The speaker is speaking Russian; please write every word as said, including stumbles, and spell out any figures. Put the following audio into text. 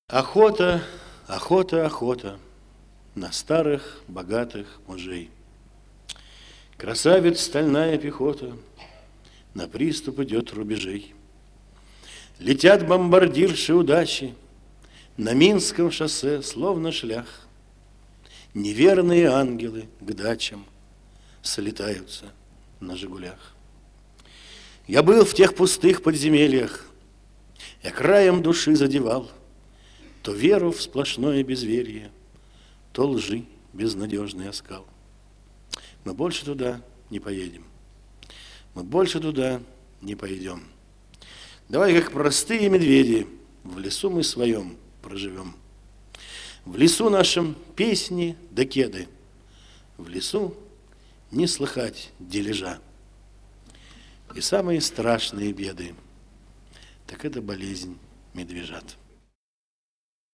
Охота, охота, охота на старых, богатых мужей. Красавиц стальная пехота на приступ идет рубежей. Летят бомбардирши удачи на Минском шоссе, словно шлях. Неверные ангелы к дачам слетаются на «Жигулях». Я был в тех пустых подземельях, я краем души задевал то веру в сплошное безверие, то лжи безнадежный оскал. Мы больше туда не поедем, мы больше туда не пойдем. Давай, как простые медведи, в лесу мы своем проживем. В лесу нашем песни да кеды, в лесу не слыхать дележа. И самые страшные беды, так это болезнь медвежат.